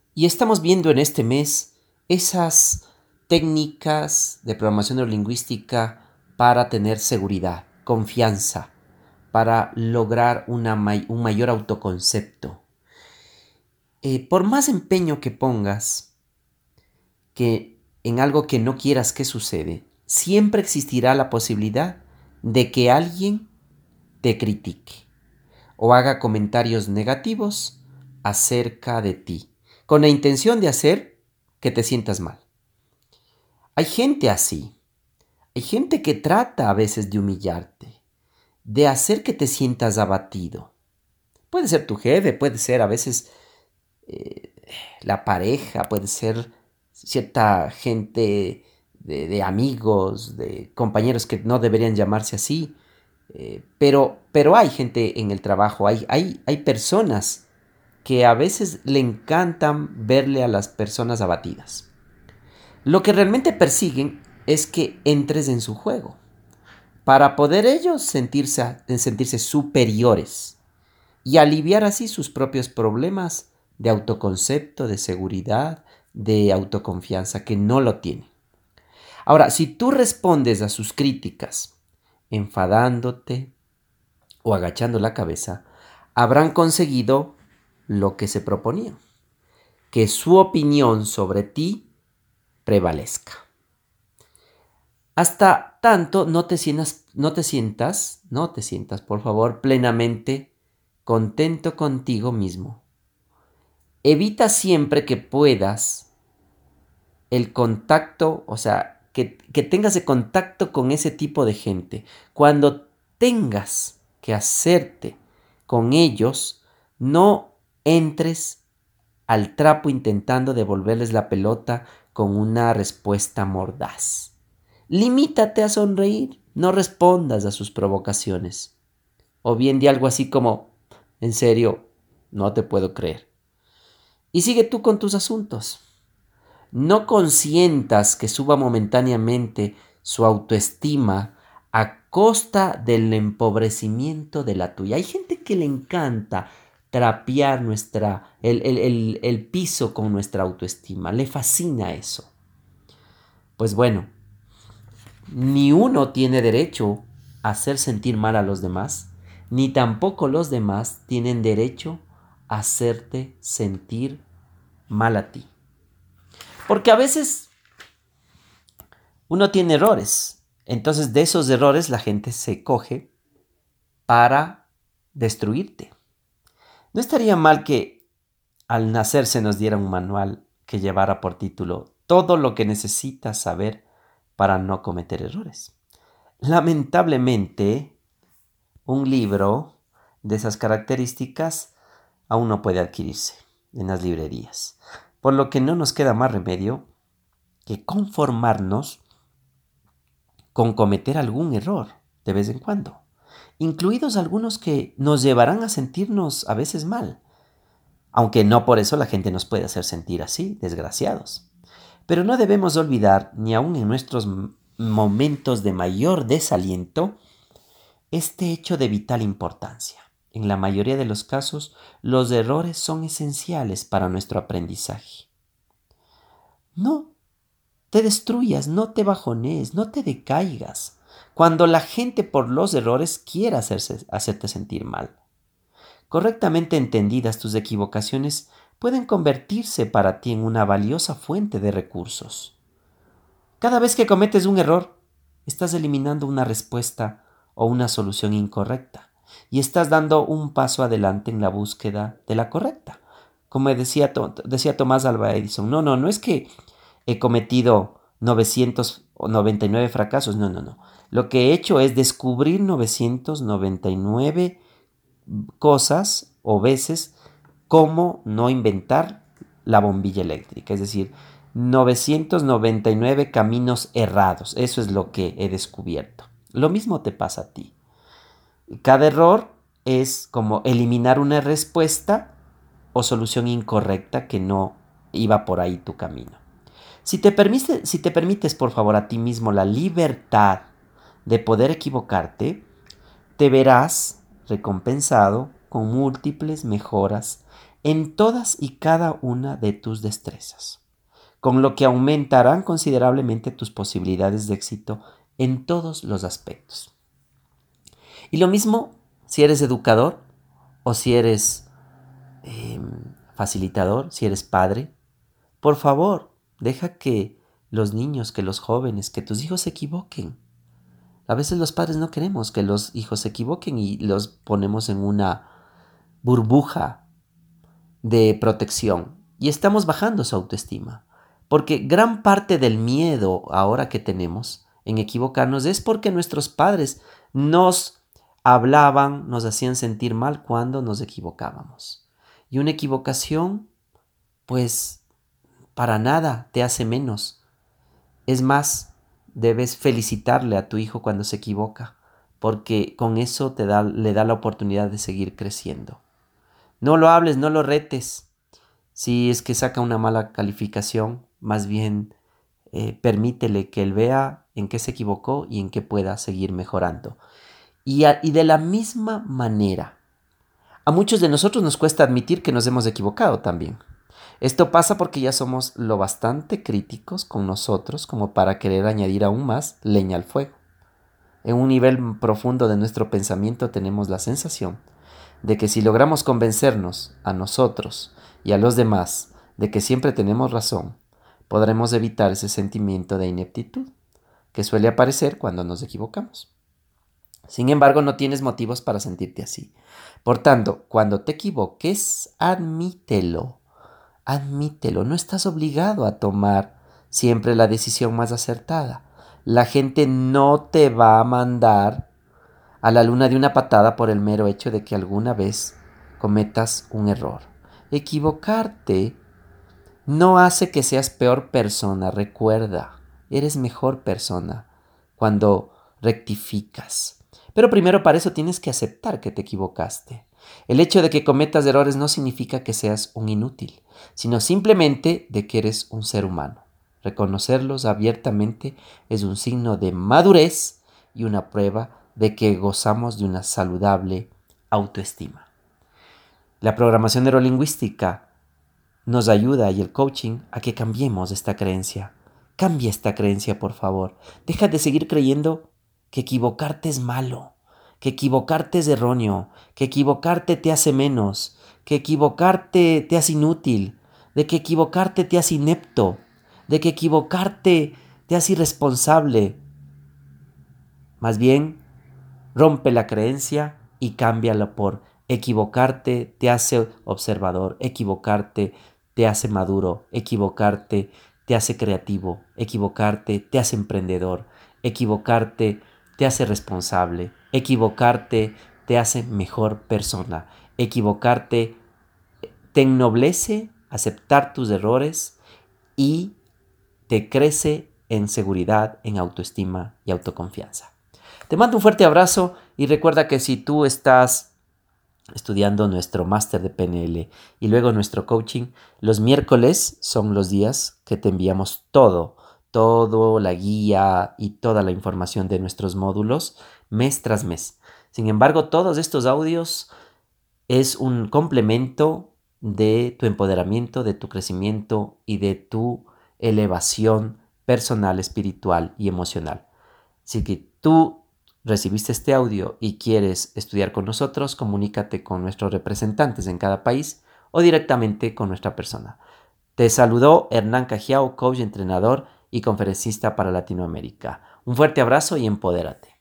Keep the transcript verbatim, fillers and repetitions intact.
Y estamos viendo en este mes esas técnicas de programación neurolingüística para tener seguridad, confianza, para lograr una may- un mayor autoconcepto. Eh, por más empeño que pongas que en algo que no quieras que sucede, siempre existirá la posibilidad de que alguien te critique o haga comentarios negativos acerca de ti, con la intención de hacer que te sientas mal. Hay gente así, hay gente que trata a veces de humillarte, de hacer que te sientas abatido. Puede ser tu jefe, puede ser a veces eh, la pareja, puede ser cierta gente de, de amigos, de compañeros que no deberían llamarse así, eh, pero, pero hay gente en el trabajo, hay, hay, hay personas que a veces le encantan verle a las personas abatidas. Lo que realmente persiguen es que entres en su juego, para poder ellos sentirse, sentirse superiores y aliviar así sus propios problemas de autoconcepto, de seguridad, de autoconfianza, que no lo tienen. Ahora, si tú respondes a sus críticas enfadándote o agachando la cabeza, habrán conseguido lo que se proponían, que su opinión sobre ti prevalezca. Hasta tanto no te sientas, no te sientas, no te sientas, por favor, plenamente contento contigo mismo. Evita siempre que puedas el contacto, o sea, que, que tengas el contacto con ese tipo de gente. Cuando tengas que hacerte con ellos, no entres al trapo intentando devolverles la pelota con una respuesta mordaz. Limítate a sonreír, no respondas a sus provocaciones. O bien di algo así como, en serio, no te puedo creer. Y sigue tú con tus asuntos. No consientas que suba momentáneamente su autoestima a costa del empobrecimiento de la tuya. Hay gente que le encanta trapear nuestra, el, el, el, el piso con nuestra autoestima. Le fascina eso. Pues bueno, ni uno tiene derecho a hacer sentir mal a los demás, ni tampoco los demás tienen derecho a hacerte sentir mal a ti. Porque a veces uno tiene errores. Entonces de esos errores la gente se coge para destruirte. No estaría mal que al nacer se nos diera un manual que llevara por título todo lo que necesitas saber para no cometer errores. Lamentablemente, un libro de esas características aún no puede adquirirse en las librerías, por lo que no nos queda más remedio que conformarnos con cometer algún error de vez en cuando, incluidos algunos que nos llevarán a sentirnos a veces mal, aunque no por eso la gente nos puede hacer sentir así, desgraciados. Pero no debemos olvidar, ni aun en nuestros m- momentos de mayor desaliento, este hecho de vital importancia. En la mayoría de los casos, los errores son esenciales para nuestro aprendizaje. No te destruyas, no te bajones, no te decaigas. Cuando la gente por los errores quiera hacerse, hacerte sentir mal. Correctamente entendidas, tus equivocaciones pueden convertirse para ti en una valiosa fuente de recursos. Cada vez que cometes un error, estás eliminando una respuesta o una solución incorrecta y estás dando un paso adelante en la búsqueda de la correcta. Como decía, decía Tomás Alva Edison, no, no, no es que he cometido novecientos noventa y nueve fracasos, no, no, no. Lo que he hecho es descubrir novecientos noventa y nueve cosas o veces cómo no inventar la bombilla eléctrica, es decir, novecientos noventa y nueve caminos errados, eso es lo que he descubierto. Lo mismo te pasa a ti. Cada error es como eliminar una respuesta o solución incorrecta que no iba por ahí tu camino. Si te permites, si te permites, por favor, a ti mismo la libertad de poder equivocarte, te verás recompensado con múltiples mejoras en todas y cada una de tus destrezas, con lo que aumentarán considerablemente tus posibilidades de éxito en todos los aspectos. Y lo mismo si eres educador o si eres eh, facilitador, si eres padre. Por favor, deja que los niños, que los jóvenes, que tus hijos se equivoquen. A veces los padres no queremos que los hijos se equivoquen y los ponemos en una burbuja de protección y estamos bajando su autoestima. Porque gran parte del miedo ahora que tenemos en equivocarnos es porque nuestros padres nos hablaban, nos hacían sentir mal cuando nos equivocábamos. Y una equivocación, pues, para nada te hace menos. Es más, debes felicitarle a tu hijo cuando se equivoca, porque con eso te da, le da la oportunidad de seguir creciendo. No lo hables, no lo retes. Si es que saca una mala calificación, más bien eh, permítele que él vea en qué se equivocó y en qué pueda seguir mejorando. Y, a, y de la misma manera, a muchos de nosotros nos cuesta admitir que nos hemos equivocado también. Esto pasa porque ya somos lo bastante críticos con nosotros como para querer añadir aún más leña al fuego. En un nivel profundo de nuestro pensamiento tenemos la sensación de que si logramos convencernos a nosotros y a los demás de que siempre tenemos razón, podremos evitar ese sentimiento de ineptitud que suele aparecer cuando nos equivocamos. Sin embargo, no tienes motivos para sentirte así. Por tanto, cuando te equivoques, admítelo. Admítelo, no estás obligado a tomar siempre la decisión más acertada. La gente no te va a mandar a la luna de una patada por el mero hecho de que alguna vez cometas un error. Equivocarte no hace que seas peor persona, recuerda, eres mejor persona cuando rectificas. Pero primero para eso tienes que aceptar que te equivocaste. El hecho de que cometas errores no significa que seas un inútil, sino simplemente de que eres un ser humano. Reconocerlos abiertamente es un signo de madurez y una prueba de que gozamos de una saludable autoestima. La programación neurolingüística nos ayuda y el coaching a que cambiemos esta creencia. Cambia esta creencia, por favor. Deja de seguir creyendo que equivocarte es malo, que equivocarte es erróneo, que equivocarte te hace menos, que equivocarte te hace inútil, de que equivocarte te hace inepto, de que equivocarte te hace irresponsable. Más bien, rompe la creencia y cámbiala por equivocarte te hace observador, equivocarte te hace maduro, equivocarte te hace creativo, equivocarte te hace emprendedor, equivocarte te hace responsable, equivocarte te hace mejor persona, equivocarte te ennoblece aceptar tus errores y te crece en seguridad, en autoestima y autoconfianza. Te mando un fuerte abrazo y recuerda que si tú estás estudiando nuestro máster de P N L y luego nuestro coaching, los miércoles son los días que te enviamos todo, todo, la guía y toda la información de nuestros módulos mes tras mes. Sin embargo, todos estos audios es un complemento de tu empoderamiento, de tu crecimiento y de tu elevación personal, espiritual y emocional. Así que tú recibiste este audio y quieres estudiar con nosotros, comunícate con nuestros representantes en cada país o directamente con nuestra persona. Te saludó Hernán Cajiao, coach, entrenador y conferencista para Latinoamérica. Un fuerte abrazo y empodérate.